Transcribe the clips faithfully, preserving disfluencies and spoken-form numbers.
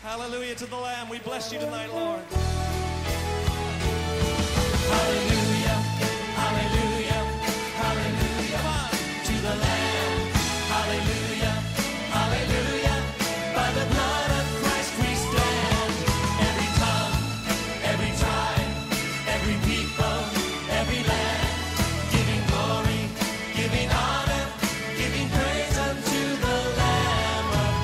Hallelujah to the Lamb. We bless you tonight, Lord. Hallelujah, hallelujah, hallelujah to the Lamb. Hallelujah, hallelujah. By the blood of Christ we stand. Every tongue, every tribe, every people, every land, giving glory, giving honor, giving praise unto the Lamb of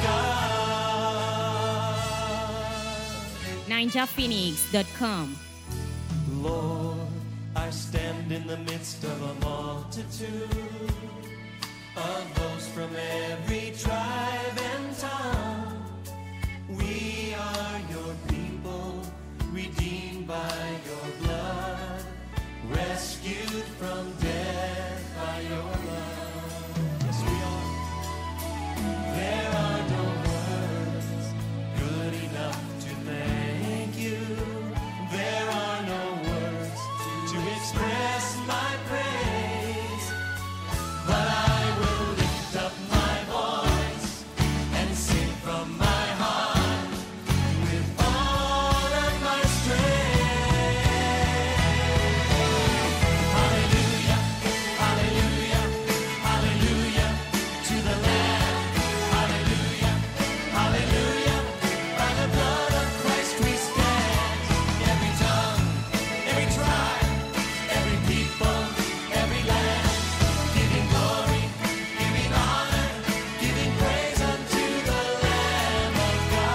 God. ninja phoenix dot com. Lord, I stand in the midst of a multitude of those from every tribe and tongue. We are your people, redeemed by your blood, rescued from death by your love. Yes, we are. There are no words good enough to thank you. There are no words to express my praise, but I will lift up my voice and sing from my heart with all of my strength. Hallelujah, hallelujah, hallelujah to the Lamb. Hallelujah, hallelujah. By the blood of Christ we stand. Every tongue, every tribe, every people, every land, giving glory, giving honor, giving praise unto the Lamb of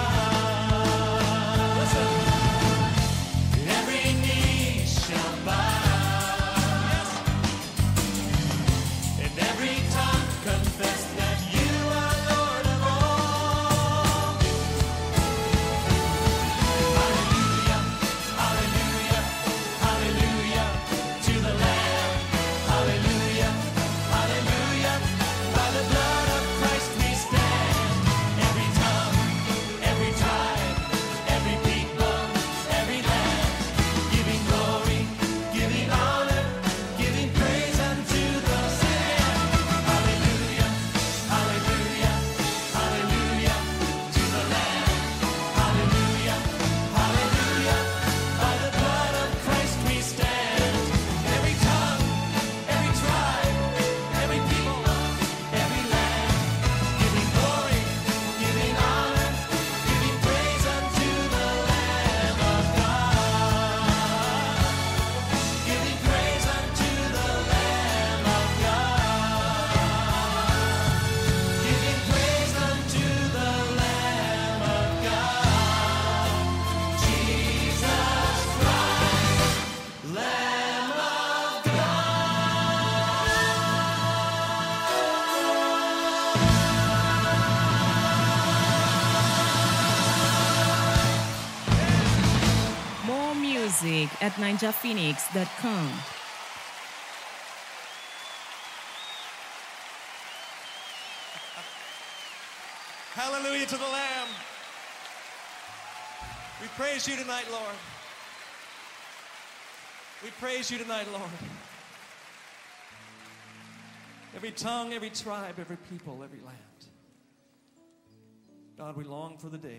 God. Listen. Every knee shall bow, and every tongue confess that you are Lord of all. Hallelujah, hallelujah, hallelujah to the Lamb. Hallelujah, hallelujah. By the blood of Christ we stand. Every tongue, every tribe, every people, every land, giving glory, giving honor, giving praise unto the Lamb. Hallelujah, hallelujah, hallelujah to the Lamb. Hallelujah, hallelujah. By the blood of Christ we stand. Every tongue, every tribe, every people, every land, giving glory, giving honor, giving praise unto the Lamb of God. Giving praise unto the Lamb of God. Giving praise unto the Lamb of God. Jesus Christ, Lamb of More music at ninja phoenix dot com. Hallelujah to the Lamb. We praise you tonight, Lord. We praise you tonight, Lord. Every tongue, every tribe, every people, every land. God, we long for the day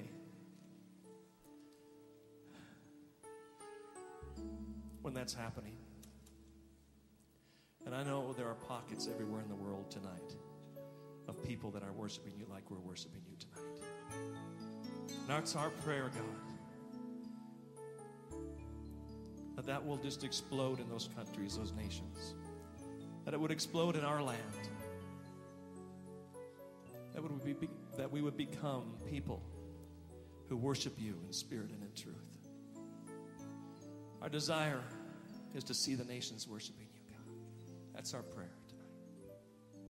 when that's happening. And I know there are pockets everywhere in the world tonight of people that are worshiping you like we're worshiping you tonight. Now it's our prayer, God, that that will just explode in those countries, those nations. That it would explode in our land. That, would we, be, that we would become people who worship you in spirit and in truth. Our desire is to see the nations worshiping you, God. That's our prayer.